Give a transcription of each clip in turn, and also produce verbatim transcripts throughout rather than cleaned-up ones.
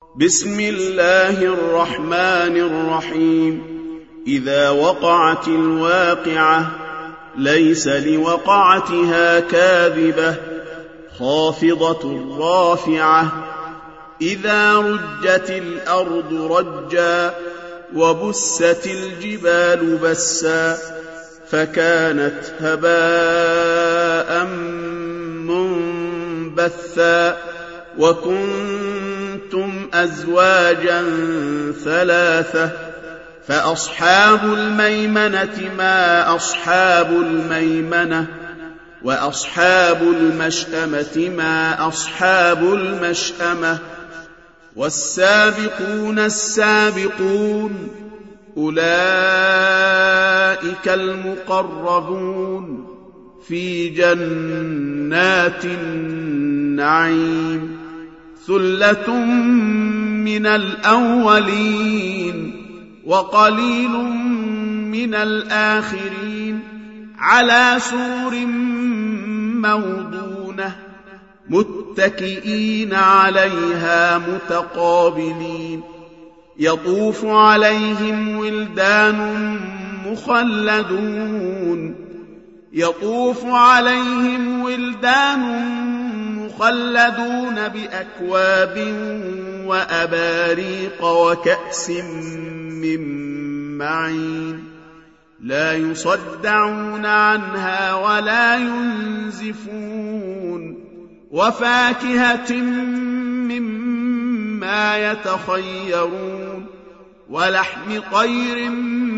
بسم الله الرحمن الرحيم. إذا وقعت الواقعة ليس لوقعتها كاذبة خافضة رافعة إذا رجت الأرض رجا وبست الجبال بسا فكانت هباء منبثا وكنتم أزواجا ثلاثة فأصحاب الميمنة ما أصحاب الميمنة وأصحاب المشأمة ما أصحاب المشأمة والسابقون السابقون أولئك المقربون في جنات النعيم ثلة من الأولين وقليل من الآخرين على سور موضونة متكئين عليها متقابلين يطوف عليهم ولدان مخلدون يطوف عليهم ولدان مخلدون بأكواب وأباريق وكأس من معين لا يصدعون عنها ولا ينزفون وفاكهة مما يتخيرون ولحم طير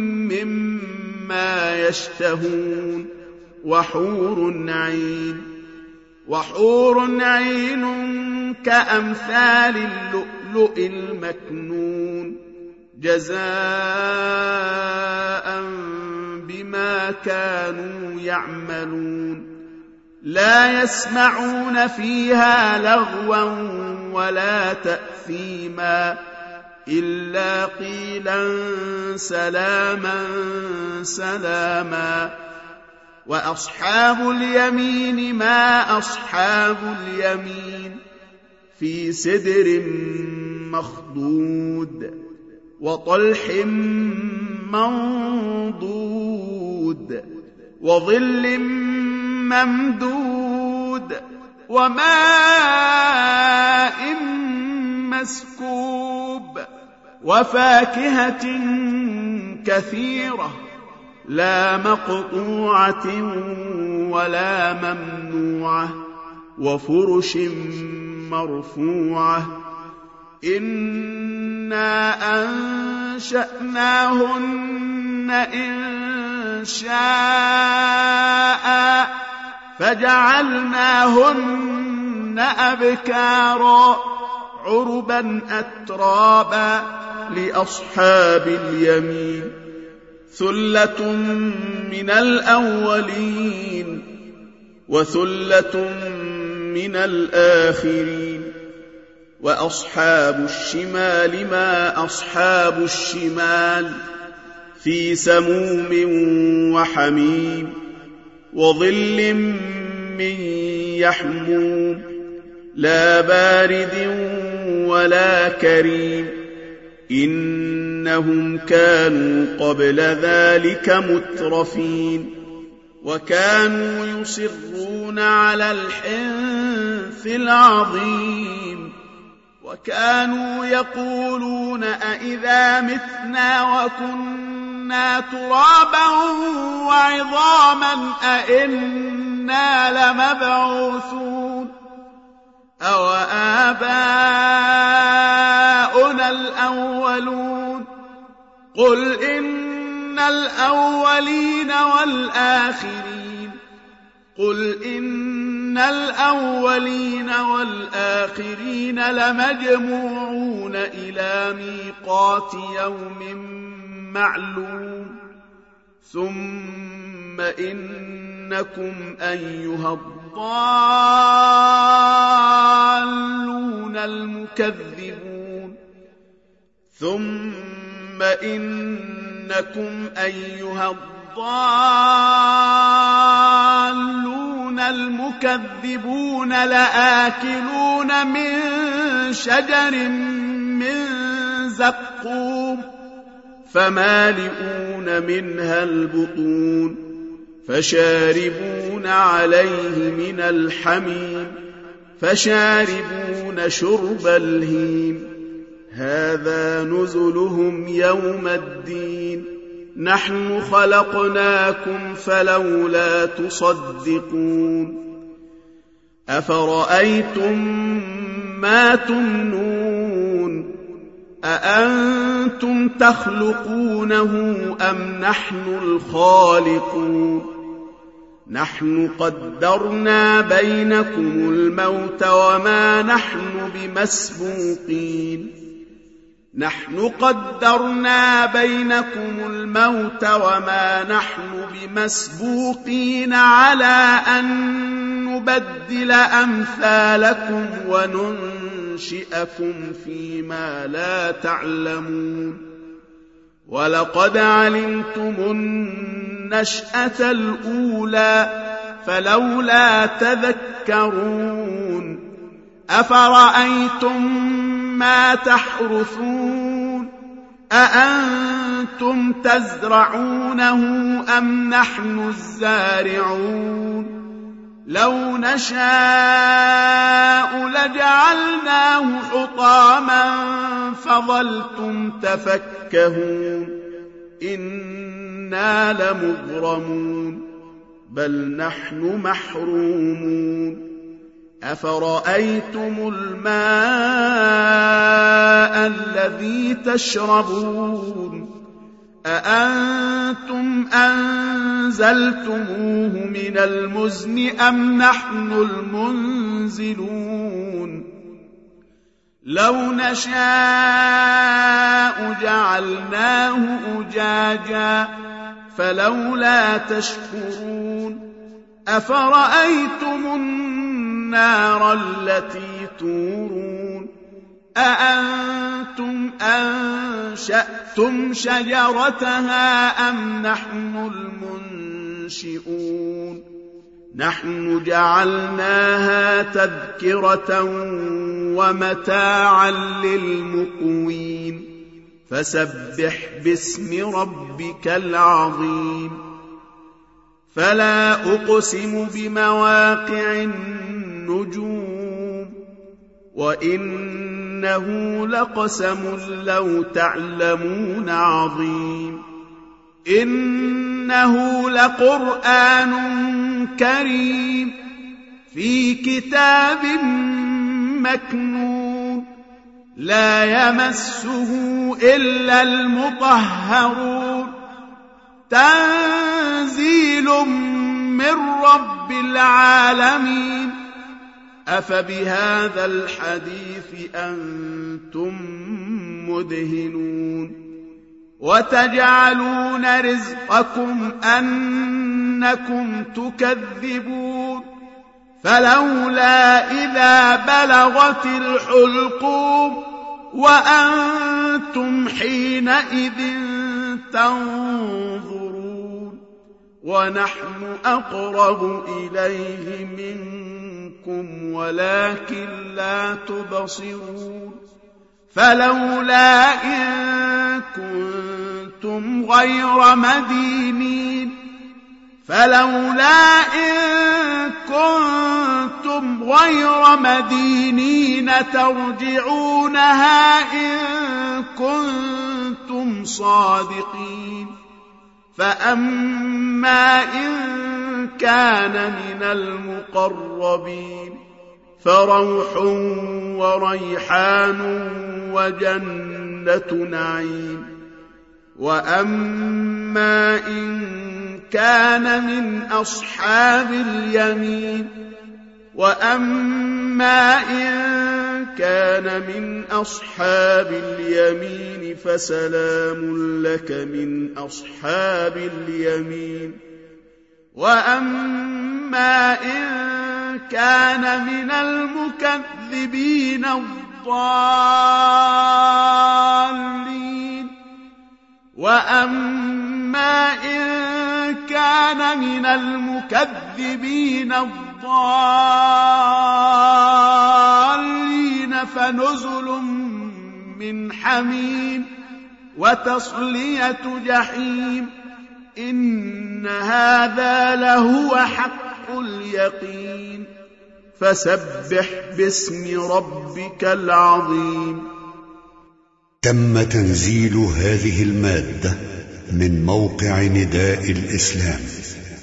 مما يشتهون وحور عين وحور عين كأمثال اللؤلؤ المكنون جزاء بما كانوا يعملون لا يسمعون فيها لغوا ولا تأثيما إلا قيلا سلاما سلاما وأصحاب اليمين ما أصحاب اليمين في سدر مخضود وطلح منضود وظل ممدود وماء مسكوب وفاكهة كثيرة لا مقطوعة ولا ممنوعة وفرش مرفوعة إنا أنشأناهن إن شاء فجعلناهن أبكارا عربا أترابا لأصحاب اليمين ثلة من الأولين وثلة من الآخرين وأصحاب الشمال ما أصحاب الشمال في سموم وحميم وظل من يحموم لا بارد ولا كريم إنهم كانوا قبل ذلك مترفين وكانوا يصرون على الحنث العظيم وكانوا يقولون أئذا متنا وكنا ترابا وعظاما أئنا لمبعوثون أو آباؤنا الأولون قل إن الأولين والآخرين قل إن الأولين والآخرين لمجموعون إلى ميقات يوم معلوم ثم إنكم أيها الضالون المكذبون ثم إنكم أيها الضالون المكذبون لآكلون من شجر من زقوم فمالئون منها البطون فشاربون عليه من الحميم فشاربون شرب الهيم هذا نزلهم يوم الدين نحن خلقناكم فلولا تصدقون أفرأيتم ما تمنون أأنتم تخلقونه أم نحن الخالقون نحن قدرنا بينكم الموت وما نحن بمسبوقين نحن قدرنا بينكم الموت وما نحن بمسبوقين على أن نبدل أمثالكم وننشئكم فيما لا تعلمون ولقد علمتم النشأة الأولى فلولا تذكرون أفرأيتم ما تحرثون أأنتم تزرعونه أم نحن الزارعون لو نشاء لجعلناه حطاما فظلتم تفكهون إنا لمغرمون بل نحن محرومون أفرأيتم الماء الذي تشربون أأنتم أنزلتموه من المزن أم نحن المنزلون لو نشاء جعلناه أجاجا فلولا تشكرون أفرأيتم النار التي تورون أأنتم أنشأتم شجرتها أم نحن المنشئون نحن جعلناها تذكرة ومتاعا للمقوين فسبح باسم ربك العظيم فلا أقسم بمواقع النجوم وإنه لقسم لو تعلمون عظيم إنه لقرآن كريم في كتاب مكنون لا يمسه إلا المطهرون تنزيل من رب العالمين أفبهذا الحديث أنتم مدهنون وتجعلون رزقكم أنكم تكذبون فلولا إذا بلغت الحلقوم وأنتم حينئذ تنظرون ونحن أقرب إليه منكم ولكن لا تبصرون فلولا إن كنتم غير مدينين فلولا إن كنتم غير مدينين ترجعونها إن كنتم صادقين فأما إن كان من المقربين فروح وريحان وجنة نعيم وأما إن كان من أصحاب اليمين وأما إن كان من أصحاب اليمين فسلام لك من أصحاب اليمين وأما إن كان من المكذبين الضالين وأما إن كان من المكذبين الضالين فنزل من حميم وتصلية جحيم إن هذا لهو حق اليقين فسبح باسم ربك العظيم. تم تنزيل هذه المادة من موقع نداء الإسلام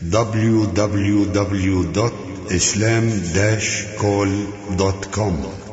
دبليو دبليو دبليو دوت إسلام داش كول دوت كوم.